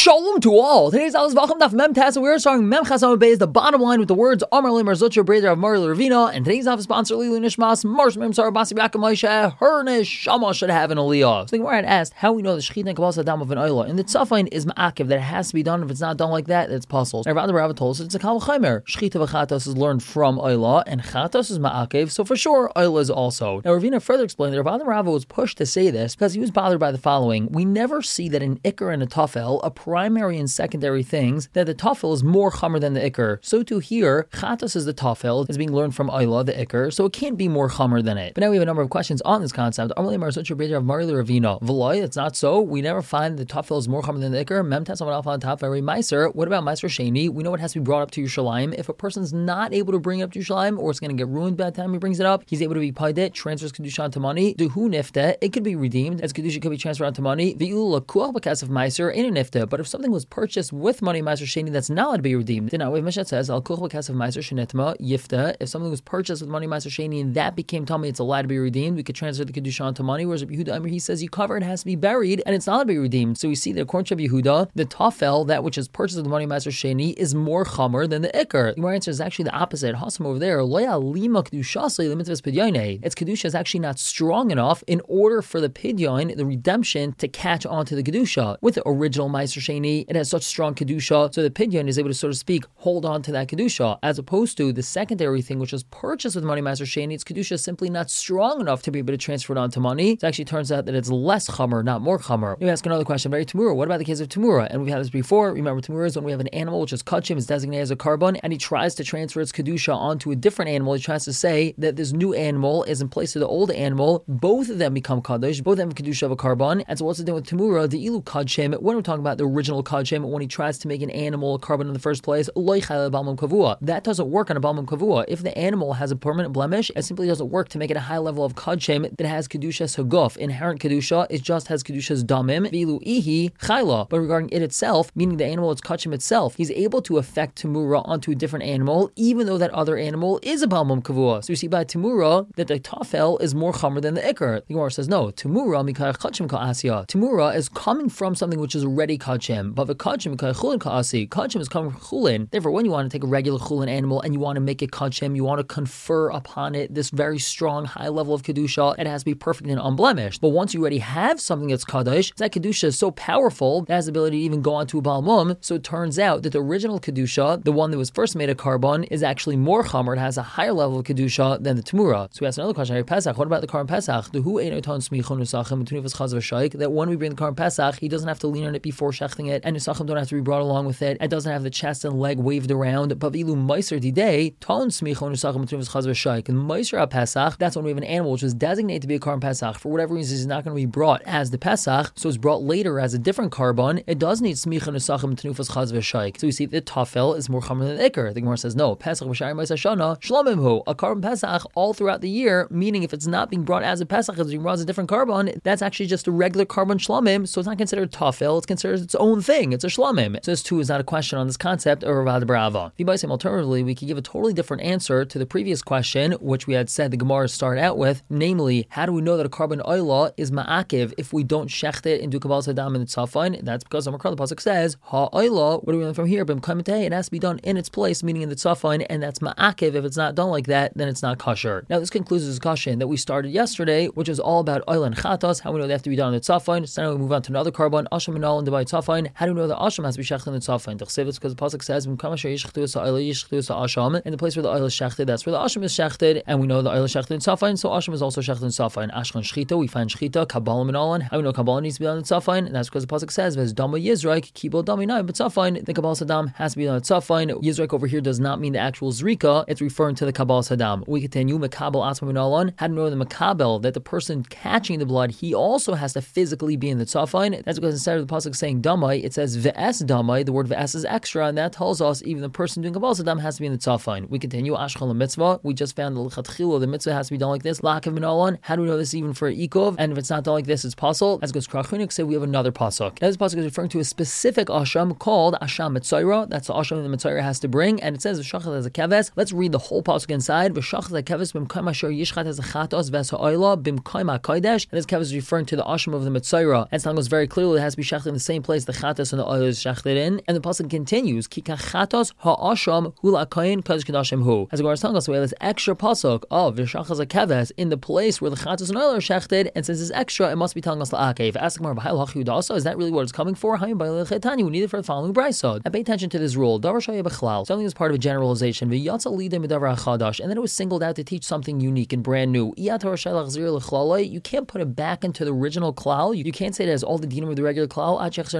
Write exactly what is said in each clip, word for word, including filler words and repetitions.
Shalom to all. Today's Alice Vacham Daf Mem Tasa. We are starting Mem Chasam Beis, the bottom line with the words Amar Le Marzutra Breder of Mari Ravina. And today's Daf is sponsored Lilu Nishmas Marsh Mem Sar Basi Baka Moshe. Her Neshama should have an aliyah. So the Gemara had asked how we know the Shechita and Kabbalas Hadam of an Oila. And the Tzafain is Ma'akiv, that it has to be done. If it's not done like that, it's puzzles. And Rav Rava told us it's a Kal Chaimer. Shechita v'Chatos is learned from Oila, and Chatos is Ma'akiv. So for sure, Oila is also. Now Ravina further explained that Rav Rava was pushed to say this because he was bothered by the following. We never see that an Iker and a Tafel, a primary and secondary things, that the Tafel is more Chamer than the Iker. So to here, Chatos is the Tafel, is being learned from Oila, the Iker, so it can't be more Chamer than it. But now we have a number of questions on this concept. It's not so. We never find the Tafel is more Chamer than the Iker. Mem Tes Amar Alpha Taf Very Meiser. What about Meiser Sheni? We know it has to be brought up to Yerushalayim. If a person's not able to bring it up to Yerushalayim, or it's going to get ruined by the time he brings it up, he's able to be paid it, transfers Kedusha onto money. Duhu Nifte, it could be redeemed, as Kedusha could be transferred onto money. V'ulu Lakuach B'Kasef Meiser in a Nifte. But if something was purchased with money Meiser Sheni that's not allowed to be redeemed, then now we have Mishnah says Al Kuch B'Kasef Meiser Shenitma Yifte. If something was purchased with money Meiser Sheni and that became tummy, it's allowed to be redeemed. We could transfer the Kedusha onto money. Whereas Yehuda Amir, he says you cover it has to be buried and it's not allowed to be redeemed. So we see that according to Yehuda, the Tafel, that which is purchased with money Meiser Sheni, is more Chamer than the Iker. The answer is actually the opposite. Hasam over there, Loya Lima Kedusha the mitzvah's Pidyon. Its Kedusha is actually not strong enough in order for the Pidyon, the redemption, to catch onto the Kedusha. With the original Meiser Sheni, it has such strong Kedusha, so the Pidyon is able to, so to speak, hold on to that Kedusha, as opposed to the secondary thing, which is purchased with money Meiser Sheni. Its Kedusha is simply not strong enough to be able to transfer it onto money. It actually turns out that it's less Chamer, not more Chamer. We ask another question, very Tamura. What about the case of Tamura? And we've had this before. Remember, Tamura is when we have an animal which is Kachim, is designated as a carbon, and he tries to transfer its Kedusha onto a different animal. He tries to say that this new animal is in place of the old animal. Both of them become Kaddish, both of them have Kedusha of a carbon. And so what's the deal with Tamura? The Ilu Kachim, when we're talking about the original Kachim, when he tries to make an animal a carbon in the first place, that doesn't work on a Balmum Kavua. If the animal has a permanent blemish, it simply doesn't work to make it a high level of Kachim that has Kedushas Haguf. Inherent Kedusha, it just has Kedushas Damim, Vilu Ihi, Chayla. But regarding it itself, meaning the animal, it's Kachim itself, he's able to affect Tamura onto a different animal, even though that other animal is a Balmum Kavua. So you see by Tamura that the Tafel is more Chamer than the Iker. The Gemara says, no, Tamura Mikar Kachim Ka'asya. Tamura is coming from something which is already Kachim, but the Kachim Mikar Chulin Ka'asi. Kachim is coming from Chulin. Therefore, when you want to take a regular Chulin animal and you want to make it Kachim, you want to confer upon it this very strong, high level of Kedusha, it has to be perfect and unblemished. But once you already have something that's Kaddish, that Kedusha is so powerful, it has the ability to even go onto a Balmum. So it turns out that the original Kedusha, the one that was first made a carbon, is actually more Chamer. It has a higher level of Kedusha than the Tamura. So we ask another question, Pesach, what about the Karm Pesach? That when we bring the Karm Pesach, he doesn't have to lean on it before shechting it, and Nusachim don't have to be brought along with it. It doesn't have the chest and leg waved around. But Vilu Meiser Didei, Ton Smichon Nusachim Between Chaz v'Shaik. And Meiser Pesach, that's when we have an animal which was designated to be a Karm Pesach. For whatever reason, it's not going to be brought as the Pesach, so it's brought later as a different carbon. It does need Smichon Nusachim Tenufas Chaz v'Shaik. So we see the Tafel is more common than the Iker. The Gemara says no. Pesach B'Shari Meiser Shana Shlomim Hu. A Karm Pesach all throughout the year, meaning if it's not being brought as a Pesach, it's being brought as a different carbon, that's actually just a regular carbon Shlomim, so it's not considered Tafel, it's considered its own thing. It's a Shlomim. So this too is not a question on this concept of Ravad Brava. Alternatively, we could give a totally different answer to the previous question, which we had said the Gemara start out with, namely, how do we know that a carbon oila is ma'akiv if we don't shecht it and do Kabbalas Hadam and it's Tzafon? That's because Amar the pasuk says, ha oila, what do we learn from here? It has to be done in its place, meaning in the Tzafon, and that's ma'akiv. If it's not done like that, then it's not kosher. Now this concludes the discussion that we started yesterday, which is all about oil and chatas, how we know they have to be done in the Tzafon. So now we move on to another carbon, Asham and Al and Debai Tzafon. How do we know that Asham has to be shechted in the Tzafon? It's because the pasuk says, in the place where the oil is shechted, that's where the Asham is shechted, and we know the oil is shechted in Tzafon, so Asham is also shechted in Tzafon. Ashkan Shchita, we find Shchita, Kabbalah and Alan. How we know Kabbalah needs to be done in Tzafon? And that's because the pasuk says, "Ves Dama Yizraik, Kibo Dami Nai." But Tzafon, the Kabbalah Sadam has to be done at Tzafon. Yizraik over here does not mean the actual Zrika; it's referring to the Kabbalah Sadam. We continue Makabel Asma and Alan. How do we know the Makabel, that the person catching the blood, he also has to physically be in the Tzafon? That's because instead of the pasuk saying Damai, it says Ve'es Damai. The word Ve'es is extra, and that tells us even the person doing Kabbalah Sadam has to be in the Tzafon. We continue Ashchal Mitzvah. We just found the L'chatchila, the mitzvah has to be done like this. La'akav min Alan. How do we know this even for Ikov? And if it's not done like this, it's possible. As goes Krachunik said, we have another pasuk. Now this pasuk is referring to a specific asham called Asham Mitzayra. That's the asham that the Mitzayra has to bring, and it says V'shachas as a keves. Let's read the whole pasuk inside. V'shachas as a keves b'mkaim asher yishchat as a chatos v'esa'oila b'mkaim ha'kodesh. And this keves is referring to the asham of the Mitzayra. And it's telling us very clearly it has to be shechted in the same place the the chatas and the oil is shechted in. And the pasuk continues, ki kachatos ha'asham hu la'kayin kadosh kadashim hu. As the Gemara is telling us, we have this extra pasuk of v'shachas hakeves in the place where the chatas and oil are shechted, and since it's extra, it must be telling us la'akev. Ask the Gemara, also, is that really what it's coming for? We need it for the following brayso. And pay attention to this rule. Something is part of a generalization, and then it was singled out to teach something unique and brand new. You can't put it back into the original klal. You can't say it has all the dinim of the regular klal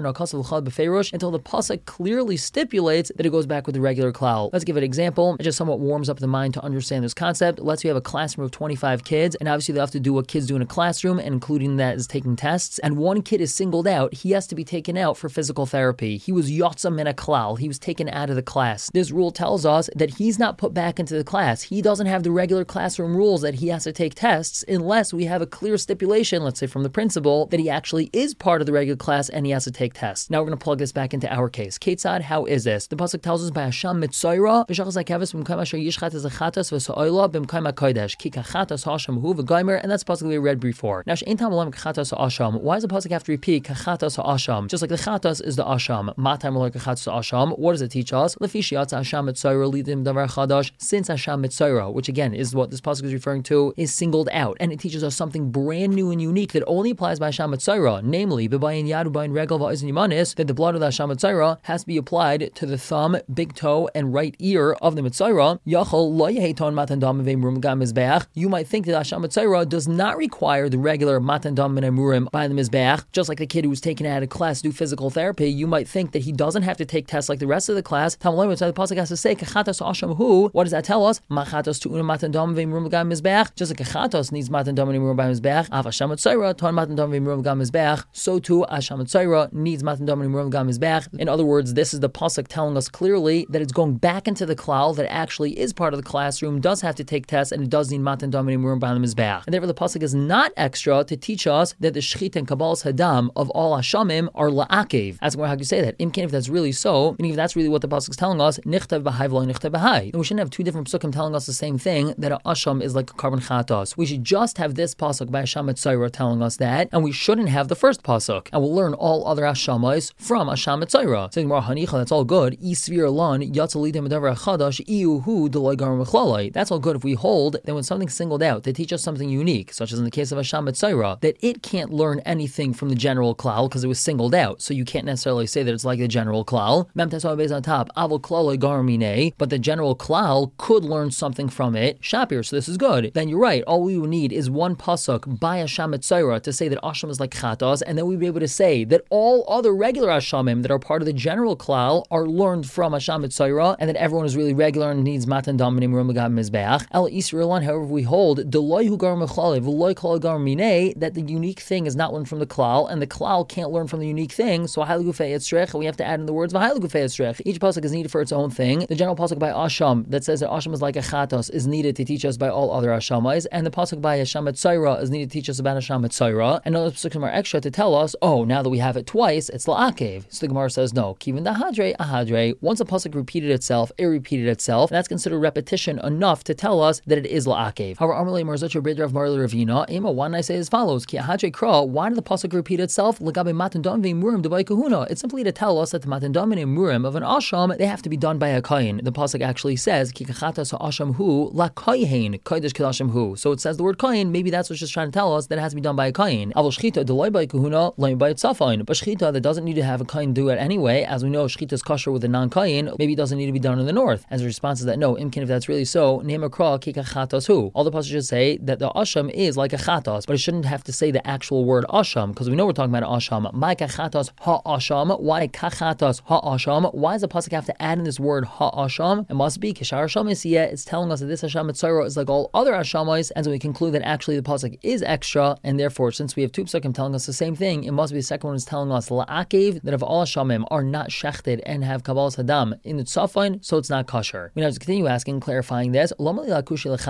until the pasuk clearly stipulates that it goes back with the regular klal. Let's give an example. It just somewhat warms up the mind to understand this concept. Let's say you have a classroom of twenty-five kids, and obviously they have to do what kids do in a classroom, and including that is taking tests. And one kid is singled out. He has to be taken out for physical therapy. He was yotza min klal. He was taken out of the class. This rule tells us that he's not put back into the class. He doesn't have the regular classroom rules that he has to take tests unless we have a clear stipulation, let's say from the principal, that he actually is part of the regular class and he has to take tests. Now we're going to plug this back into our case. Ketzad, how is this? The pasuk tells us by Hashem mitzoyra v'shachas hakeves b'mkayim asher yishchat as a chatas v'sa'oila b'mkayim hakodesh ki kachatas hasham hu v'gaimer, and that's pasuk we read before. Now she'ein tam olam kachatas ha'asham. Why does the pasuk have to repeat kachatas ha'asham? Just like the chatas is the asham. Matam olam kachatas ha'asham. What does it teach us? Lefi shiatza Hashem mitzoyra lidim davar chadash. Since Hashem mitzoyra, which again is what this pasuk is referring to, is singled out, and it teaches us something brand new and unique that only applies by Hashem mitzoyra, namely b'bayin yad u'bayin regel v'ozen yimanis, that the blood of the Hashem mitzoyra has to be applied to the thumb, big toe, and right ear of the mitzoyra. Yachol lo yeheton matan dam v'imrum gam mizbeach. You might think that Hashem mitzoyra does not require the regular matan dam and emurim by the mizbeach, just like the kid who was taken out of class to do physical therapy. You might think that he doesn't have to take tests like the rest of the class. Tamalim, so the pasuk has to say kachatos asham hu. What does that tell us? Machatos tu'una matan dam v'imrum gam mizbeach. Just like kachatos needs matan dam and emurim by mizbeach, av Hashem mitzoyra ton matan dam v'imrum gam mizbeach. So too Hashem mitzoyra needs matan dam and emurim gam mizbeach. In other words, this is the pasuk telling us clearly that it's going back into the klal that actually is part of the classroom, does have to take tests, and it does need matan dam and emurim by the mizbeach. And therefore the pasuk is not extra to teach us that the shchit and kabbalas hadam of all hashamim are la'akev. Ask me how you say that. Imkin, if that's really so, meaning if that's really what the pasuk is telling us, nichtav b'hai v'lo nichtav b'hai. Then we shouldn't have two different pasukim telling us the same thing, that a asham is like a carbon chatos. We should just have this pasuk by Hashem mitzoyra telling us that, and we shouldn't have the first pasuk. And we'll learn all other hashamas from Hashem mitzoyra. Saying more hanicha, that's all good. Isvir lan yatzalidim adavar chadash iuhu deloy garam mechlalai. That's all good if we hold that when something's singled out to teach us something unique, such as in the case of Hashem mitzoyra, that it can't learn anything from the general klal because it was singled out. So you can't necessarily say that it's like the general klal. Mem tesah based on top avol klalai garamine, but the general klal could learn something from it. Shapir, so this is good. Then you're right. All we would need is one pasuk by Hashem mitzoyra to say that asham is like chatos, and then we'd be able to say that all other regular hashamim that are part of the general klal are learned from Hashem mitzoyra, and that everyone is really regular and needs matan dam and emurim gam mizbeach. El Yisraelan, however, we hold deloy hu gar mechlale v'loy kol gar minei, that the unique thing is not learned from the klal, and the klal can't learn from the unique thing. So haylu gufei etzrech, we have to add in the words v'haylu gufei etzrech. Each pasuk is needed for its own thing. The general pasuk by asham that says that asham is like a chatos is needed to teach us by all other hashamas, and the pasuk by Hashem mitzoyra is needed to teach us about Hashem mitzoyra. And other pasukim are extra to tell us, oh, now that we have it twice, it's la'akev. So the Gemara says no. Kivin da hadre ahadre. Once a pasuk repeated itself, it repeated itself. And that's considered repetition enough to tell us that it is la'akev. However, Amalei Marzacha B'Rav Marli Ravina, Ema, why did I say as follows? Ki ahadre kra. Why did the pasuk repeat itself? L'gabe matan dam v'murim d'bay kahuna. It's simply to tell us that the matan dam and murim of an asham, they have to be done by a kain. The pasuk actually says ki kachatas ha'asham hu la kaihain kaidesh kadashim hu. So it says the word kain. Maybe that's what's just trying to tell us that it has to be done by a kain. Avol shchita d'loy by kahuna loy by tzafain. But shchita that doesn't need to have a kain do it anyway. As we know, shchita is kosher with a non-kain. Maybe it doesn't need to be done in the north. As the response is that no, imkin, if that's really so, name a kra ki kachatas hu. All the pasuk should say that the asham is like a chatas, but it shouldn't have to say the actual word asham, because we know we're talking about asham. My kachatas ha-asham. Why kachatas ha-asham? Why does the pasuk have to add in this word ha-asham? It must be kishar asham isiyah. It's telling us that this Hashem mitzoyra is like all other hashamas, and so we conclude that actually the pasuk is extra, and therefore, since we have two pasukim telling us the same thing, it must be the second one is telling us la'akev, that if all hashamim are not shechted and have kabbalas hadam in the tzafain, so it's not kosher. We now just continue asking, clarifying this. Why does that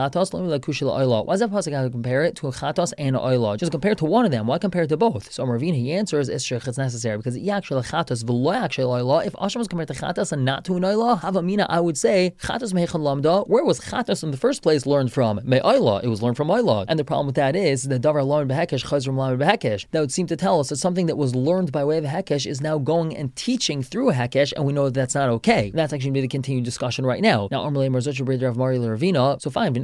pasuk have to compare it to a chatos and an oila? Just compare it to one of them. Why compare it to both? So Ravina, he answers, it's necessary because actually chatos v'lo actually oila. If asham was compared to chatos and not to an oila, havamina, I would say chatos meichad lamda. Where was chatos in the first place learned from? Me oila. It was learned from oila. And the problem with that is the davar lamed behekesh chazrum lamed behekesh. That would seem to tell us that something that was learned by way of hekesh is now going and teaching through a hekesh, and we know that that's not okay. And that's actually going to be the continued discussion right now. Now, so fine,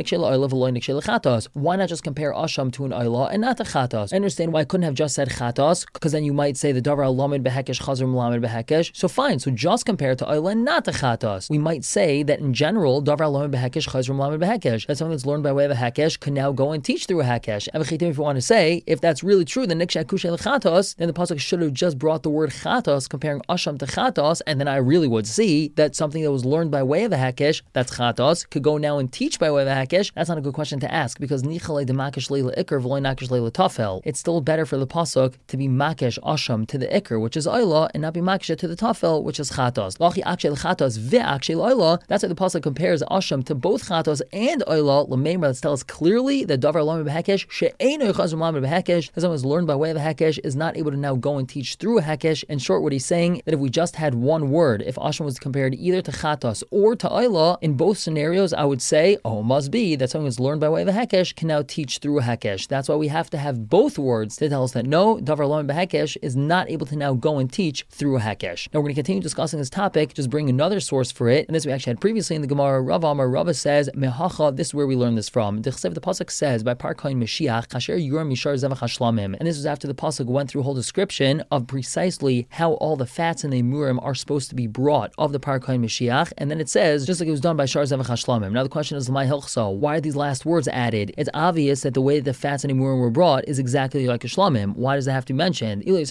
why not just compare asham to an ayla and not to chatos? I understand why I couldn't have just said chatos, because then you might say the davar lamed behekesh chazar melamed behekesh. So fine, so just compare to ayla and not to chatos. We might say that in general, davar lamed behekesh chazar melamed behekesh. That's something that's learned by way of a hekesh can now go and teach through a hekesh. And if you want to say, if that's really true, then niksha kushe lechatos, then the pasuk should have just brought the word chatos, comparing asham to chatos, and then I really would see that something that was learned by way of a hekesh, that's chatos, could go now and teach by way of a hekesh. That's not a good question to ask, because nichalei de makesh leila ikr v'loy nakesh leila tafel. It's still better for the pasuk to be makesh asham to the ikr, which is ayla, and not be makesh to the tafel, which is chatos. Lachi akshe lechatos ve'akshe leila. That's why the pasuk compares asham to both chatos and ayla. L'meimer, let's tell us clearly that davar lamed behekesh she'eino chazar lamed behekesh, that someone is learned by way of a hekesh is not able to now go and teach through a hekesh. In short, what he's saying that if we just had one word, if asham was compared either to chatos or to ayla, in both scenarios, I would say, oh, it must be that someone who's learned by way of a hekesh can now teach through a hekesh. That's why we have to have both words to tell us that no, davar lamed behekesh is not able to now go and teach through a hekesh. Now we're going to continue discussing this topic, just bring another source for it, and this we actually had previously in the Gemara. Rav Amar, Rava says, mehacha, this is where we learn this from. The pasuk says, by parkain Mashiach, kasher yuram yishar zevach hashlamim. And this was after the pasuk went through a whole description of precisely how all the fats in the murim are supposed to be brought of the parkain Mashiach, and then it says, just like it was done by shar zevach hashlamim. Now the question is, my hilchsa, why are these last words added? It's obvious that the way that the fats in the murim were brought is exactly like a shlamim. Why does that have to be mentioned? If you want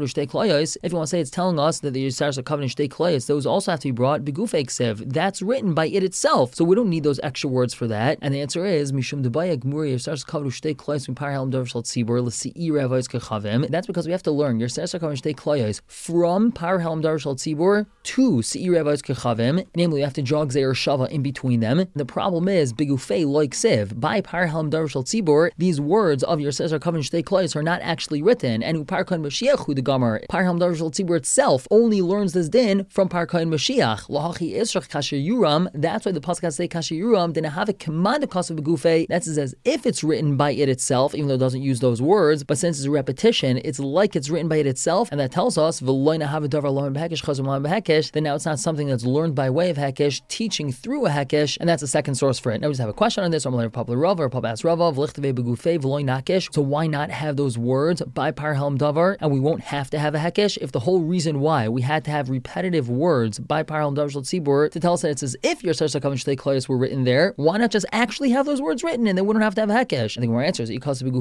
to say it's telling us that the Yisar Sakavin and Shtei Klayos, those also have to be brought begufei ksiv. That's written by it itself. So we don't need those extra words for that. And the answer is Mishum Debaya Gmuri Yisar Sakavin Shtei Klayos Mipar Halam Davar Shal Tzibur L'Si'i Revos Kechavim. That's because we have to learn Yisar Sakavin Shtei Klayos from Par Halam Davar Shal Tzibur to Si'i Revos Kechavim. Namely, we have to draw Gzeir Shava in between them. The problem is begufei like ksiv by Par Halam Davar Shal Tzibur. These words of Yisar Sakavin Shtei Klayos are not actually written. And Uparkan Mashiach Hu the Gomer Par Halam Davar Shal Tzibur itself only learns this din from Parkain Mashiach. Lahachi Israch Kasher Yuram. That's why the pasuk has say Kasher Yuram. Then have a command of Kasav Begufe. That's as if it's written by it itself, even though it doesn't use those words. But since it's a repetition, it's like it's written by it itself, and that tells us V'loina have a davar lamed behekesh chazar lamed behekesh. Then now it's not something that's learned by way of hekesh, teaching through a hekesh, and that's the second source for it. Now we just have a question on this. I'm going to Papa Rava or Papa As Rava V'lichtave Begufe V'loy nakesh. So why not have those words by Par Halam Davar, and we won't have to have a hekesh if the whole reason why we had to have repetitive words by Par Halam Davar Shal Tzibur to tell us that it's as if your Yisar Sakavin Shtei Klayos were written there. Why not just actually have those words written and then we wouldn't have to have a hekesh? I think our answer is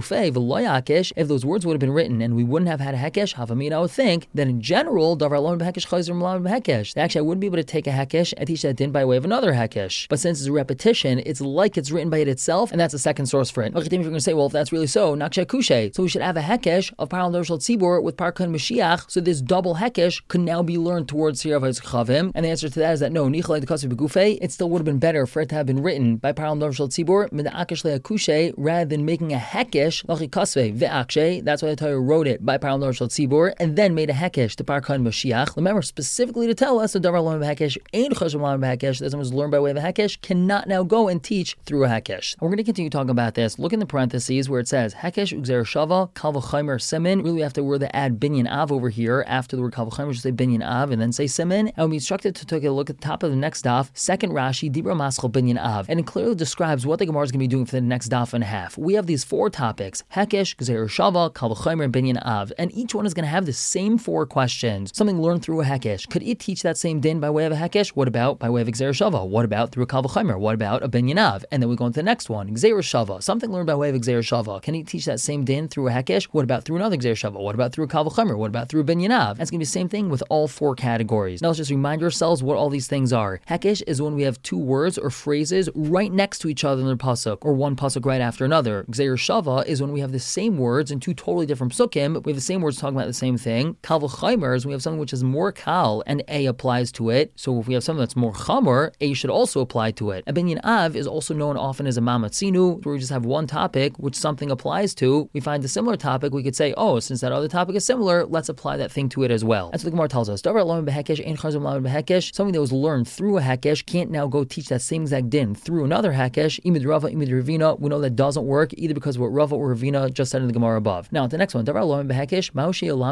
if those words would have been written and we wouldn't have had a hekesh, Havamina, I would think that in general, davar lamed behekesh chayzer lamed behekesh. Actually, I wouldn't be able to take a hekesh and teach that din by way of another hekesh. But since it's a repetition, it's like it's written by it itself, and that's the second source for it. Okay, if you're going to say, well, if that's really so, nakshe kushe, so we should have a hekesh of Par Halam Davar Shal Tzibur with Parkain Mashiach, so this double hekesh could now be learned towards Sirav HaChavim. And the answer to that is that no, nichalei de kasav begufei, it still would have been better for it to have been written by Par Halam Davar Shal Tzibur min akesh le'akushe, rather than making a hekesh lachi kasvei ve'akshe. That's why the Torah wrote it by Par Halam Davar Shal Tzibur and then made a hekesh to Parkain Mashiach. Remember specifically to tell us that davar lamed behekesh ain't chazar lamed behekesh, that someone was learned by way of a hekesh cannot now go and teach through a hekesh. And we're going to continue talking about this. Look in the parentheses where it says hekesh ugzer shava kal v'chaymer simin. Really, we have to word to add binyan av over here after the word kal v'chaymer. Just say binyan av and then say simin. And we'll be instructed to take a look at the top of the next daf. Second Rashi dibra maschal binyan av, and it clearly describes what the Gemara is going to be doing for the next daf and a half. We have these four topics: hekesh, gzer shava, kal v'chaymer, and binyan av, and each one is going to have the same four questions. Something learned through a hekesh. Could it teach that same din by way of a hekesh? What about by way of gzer shava? What about through a kal v'chaymer? What about a binyan av? And then we go into the next one, gzer shava. Something learned by way of gzer shava. Can it teach that same din through a hekesh? What about through another gzer shava? What about through a kal v'chaymer? What about through a binyan av? And it's going to be the same thing with all four categories. Now let's just remind ourselves what all these things are. Hekesh is when we have two words or phrases right next to each other in the pasuk, or one pasuk right after another. Gzeir shava is when we have the same words in two totally different psukim, but we have the same words talking about the same thing. Kal v'chaymer is when we have something which is more kal and A applies to it. So if we have something that's more chamor, A should also apply to it. A binyan av is also known often as a mamatzinu, where we just have one topic which something applies to. We find a similar topic, we could say, oh, since that other topic is similar, let's apply that thing to it as well. That's what the Gemara tells us. Davar lamed behekesh ein chazar lamed behekesh. Something that was learned through a hekesh can't now go teach that same exact din through another hekesh. Imid Rava, Imid Ravina. We know that doesn't work either because of what Rava or Ravina just said in the Gemara above. Now, the next one, Davar lamed behekesh ma'oshi alamed b'gzer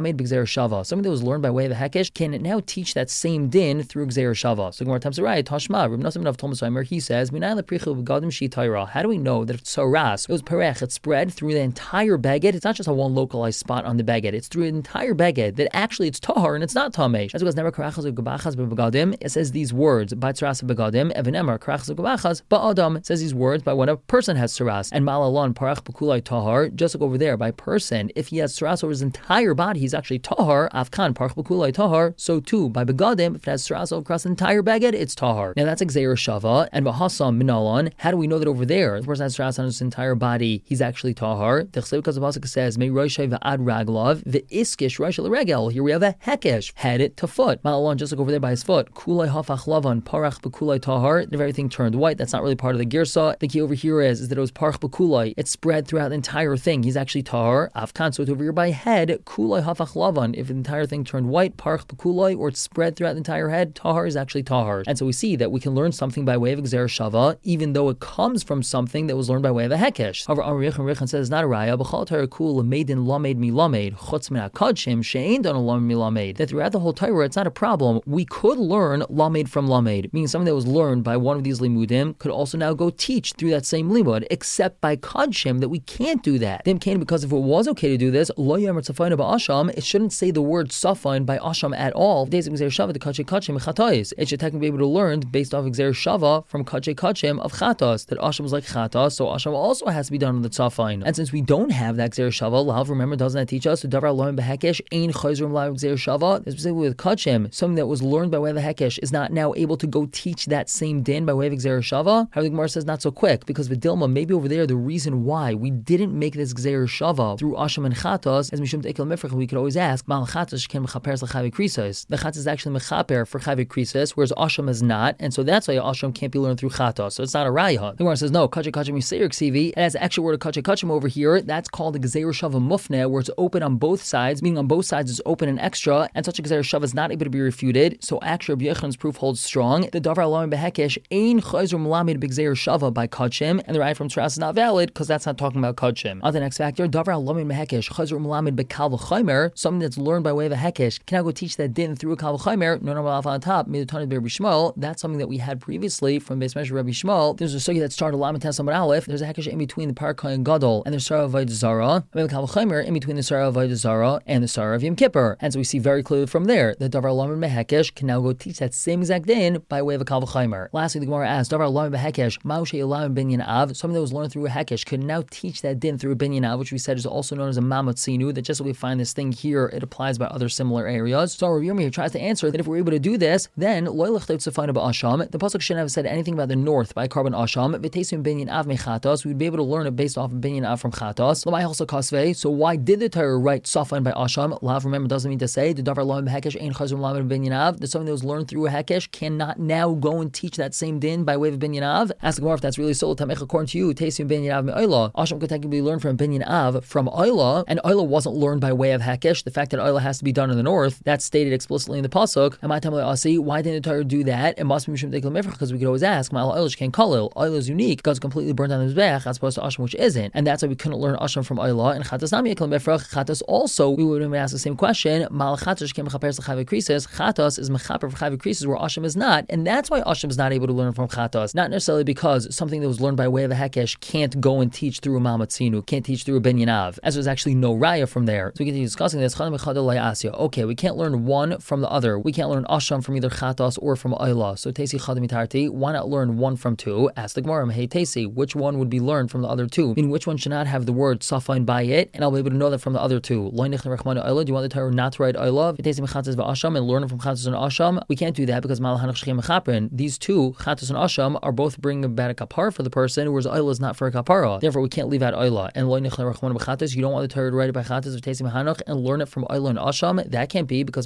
Gzeir Shava. Something that was learned by way of a hekesh can now teach that same din through Gzeir Shava. So Gemara Tam Sarai, Tashma, Reb Nasim of Thomas Omer, he says, Minayin leprichu b'gadim shitayra. How do we know that if tsaras, it was perech, it spread through the entire beged? It's not just a one localized spot on the beged, it's through the entire beged, that actually it's tahar and it's not tamesh. That's because never karachas of gabachas b'begadim, it says these words, by tsaras b'begadim, evenemar karachas of gabachas, ba'adam, it says these words by when a person has tsaras. And malalon parach b'kulai tahar, just like over there, by person, if he has tsaras over his entire body, he's actually tahar, afkan parach b'kulai tahar, so too, by begadim, if it has tsaras across the entire beged, it's tahar. Now that's Gzeir Shava, and Bahasam Minalon, how do we know that over there, the person has tsaras on his entire body, he's actually tahar? The Chsev Kazabasik says, Me Roshai v'ad raglov, v'iskish Roshai l'regel. Here we have a hekesh, head to foot. Malalon, just like over there by his foot, kulai hafach lavan, parach b'kulai tahar, if everything turned white, that's not really part of the girsa. The key over here is, is that it was parach b'kulai, it spread throughout the entire thing, he's actually tahar. Afkan, so it's over here by head, kulai hafach lavan, if the entire thing turned white, parach b'kulai, or it spread throughout the entire head, tahar is actually tahar. And so we see that we can learn something by way of Gzeir Shava, even though it comes from something that was learned by way of a hekesh. However, Amr Yechon Rechan says it's not a raya. B'chal Torah kul maiden lamed mi lamed chutz min hakadshim she'ein don lamed mi lamed. That throughout the whole Torah, it's not a problem. We could learn lamed from lamed, meaning something that was learned by one of these limudim could also now go teach through that same limud, except by kadshim that we can't do that. Then came because if it was okay to do this, lo yamer tzafayna ba'asham, it shouldn't say the word safan by asham at all. Days of Gzeir Shava to kadshim kadshim chatayis. It should technically be able to learn based off Gzeir Shava from Kachay Kachim of Chatas, that Asham was like Chatas, so Asham also has to be done on the Tzafain. And since we don't have that Gzeir Shava, Lav, remember, doesn't that teach us to Davar Loim Behekesh, Ein Chayzrum Lav Gzeir Shava? Specifically with Kachim, something that was learned by way of the Hekesh is not now able to go teach that same din by way of Gzeir Shava? How the Gemara says not so quick, because Vidilma, maybe over there, the reason why we didn't make this Gzeir Shava through Asham and Chatas, as Mishum Tekel Mifrach, we could always ask, Mal Chatas can Mechaper Chavi Krisas. The Chatas is actually Mechaper for Chavi Krisas, whereas Asham is not, and so that's why Asham can't be learned through Chatas. So it's not a raya. The Gemara says no. Kachay Kachim Yisayir Ksivi. It has the extra word of Kachay Kachim over here. That's called a Gzeir Shava Mufne, where it's open on both sides, meaning on both sides it's open and extra, and such a Gzeir Shava is not able to be refuted. So actually, Rabbi Yechan's proof holds strong. The Davar Alam Behekesh Ein Chayzer Melamed B'Gzeir Shava by Kachim, and the raya from Tras is not valid because that's not talking about Kachim. On the next factor, Davar Alam Behekesh Chayzer Melamed B'Kal V'Chaymer, something that's learned by way of a Hekesh, can I go teach that din through a Kal V'Chaymer? No, no, on top. Midatani Rabbi Shmuel. That's something that we had previously from Beis Medrash Rabbi Shmuel. There's a sugi that started Lamed Tes Amud Aleph. There's a hekesh in between the Parakah and Gadol, and the Sarah of Avodah Zara. And the Kal V'Chaymer in between the Sarah of Avodah Zara and the Sarah of Yom Kippur. And so we see very clearly from there that Davar Lamed Behekesh can now go teach that same exact din by way of a Kal V'Chaymer. Lastly, the Gemara asks, Davar Lamed Behekesh Ma'ushe Elam Binyan Av, something that was learned through a hekesh could now teach that din through a Binyan Av, which we said is also known as a Mamatzinu. That just like we find this thing here, it applies by other similar areas. So Rabbi Yirmiyah here tries to answer that if we're able to do this, then Lo Yelech Tzefayna Ba'asham. The pasuk shouldn't have said anything about the north by carbon asham. V'tesim binyan av mechatos. We'd be able to learn it based off of binyan av from chatos. L'may also kasvei. So why did the Torah write safan by asham? Lav, remember, doesn't mean to say the davar loim hekesh ein chazum lamed binyan av. That something that was learned through a hekesh cannot now go and teach that same din by way of binyan av. Ask the Gemara if that's really so. Tamech, according to you, tesim binyan av me'oila. Asham could technically be learned from binyan av from oila, and oila wasn't learned by way of hekesh. The fact that oila has to be done in the north, that's stated explicitly in the pasuk. And my time asi, why didn't the Torah do that? It must be mishum dekel mifrach, because we could always ask, Ma'al oil can kalil. Oil is unique because it's completely burnt on the mizbeach as opposed to asham, which isn't, and that's why we couldn't learn asham from oila. And chatas nami dekel mifrach. Chatas also, we would have asked the same question. Ma'al chatas can mechaper l'chavi krisis. Chatas is mechaper for chavi krisis where asham is not, and that's why asham is not able to learn from chatas. Not necessarily because something that was learned by way of a hekesh can't go and teach through a mamatzinu, can't teach through a binyan av, as there's actually no raya from there. So we continue discussing this. Okay, we can't learn one from the other. We can't learn asham from either chatas or from oila. So tesi chadamitarti, why not learn one from two? Ask the Gemara, hey tesi, which one would be learned from the other two? Meaning which one should not have the word safain by it, and I'll be able to know that from the other two. Do you want the Torah not to write oila? And learn it from chatas and asham? We can't do that because these two, chatas and asham, are both bringing about a kapara for the person, whereas oila is not for a kapara. Therefore, we can't leave out oila. And you don't want the Torah to write it by chatas of tesim hanach and learn it from oila and asham. That can't be because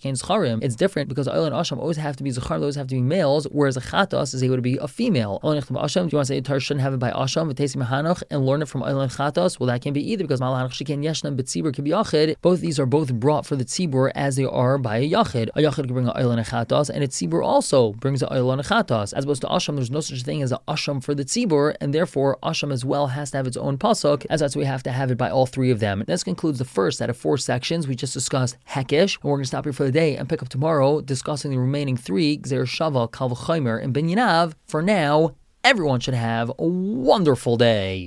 it's different because oila and asham always have to be zachar, always have to be males, whereas a chatas is able to be a female. Do you want to say the Torah shouldn't have it by asham v'tesim hanach and learn it from oila and chatas? Well, that can't be either because malach sheken yeshna b'tzibur can be yachid. Both of these are both brought for the tzibur as they are by a yachid. A yachid can bring an oila and a chatas, and a tzibur also brings an oila and a chatas. As opposed to asham, there's no such thing as an asham for the tzibur, and therefore asham as well has to have its own pasuk, as that's why we have to have it by all three of them. And this concludes the first out of four sections exceptions. We just discussed Hekesh, and we're going to stop here for the day and pick up tomorrow discussing the remaining three, Gzer Shava, Kal V'Chomer, and Ben Yinav. For now, everyone should have a wonderful day.